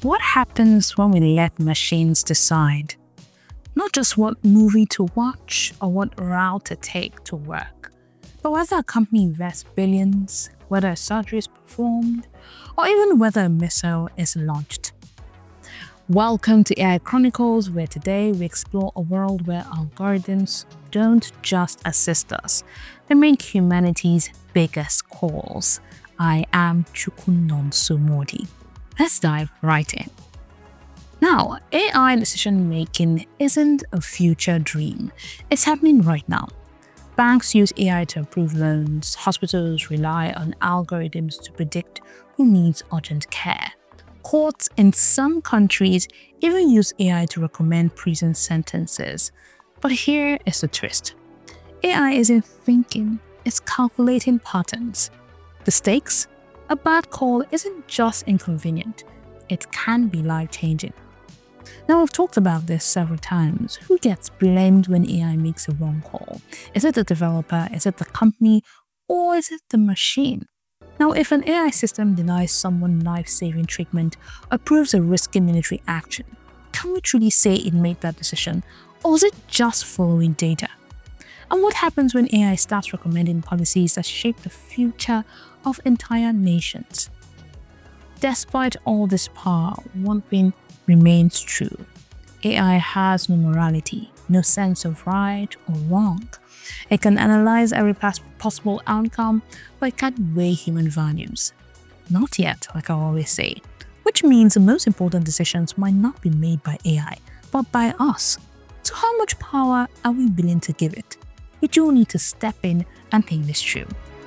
What happens when we let machines decide? Not just what movie to watch or what route to take to work, but whether a company invests billions, whether a surgery is performed, or even whether a missile is launched. Welcome to AI Chronicles, where today we explore a world where algorithms don't just assist us, they make humanity's biggest calls. I am Chukwunonso Modi. Let's dive right in. Now, AI decision making isn't a future dream. It's happening right now. Banks use AI to approve loans, hospitals rely on algorithms to predict who needs urgent care. Courts in some countries even use AI to recommend prison sentences. But here is the twist. AI isn't thinking, it's calculating patterns. The stakes? A bad call isn't just inconvenient, it can be life-changing. Now, we've talked about this several times. Who gets blamed when AI makes a wrong call? Is it the developer? Is it the company? Or is it the machine? Now, if an AI system denies someone life-saving treatment, approves a risky military action, can we truly say it made that decision? Or is it just following data? And what happens when AI starts recommending policies that shape the future of entire nations? Despite all this power, one thing remains true. AI has no morality, no sense of right or wrong. It can analyze every possible outcome, but it can't weigh human values. Not yet, like I always say. Which means the most important decisions might not be made by AI, but by us. So how much power are we willing to give it? We do need to step in and think this through.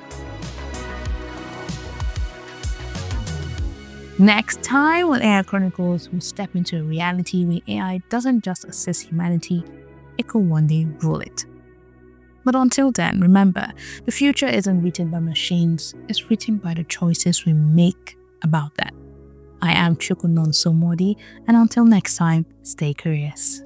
Next time on AI Chronicles, we'll step into a reality where AI doesn't just assist humanity, it could one day rule it. But until then, remember, the future isn't written by machines, it's written by the choices we make about that. I am Chukwunonso Modi, and until next time, stay curious.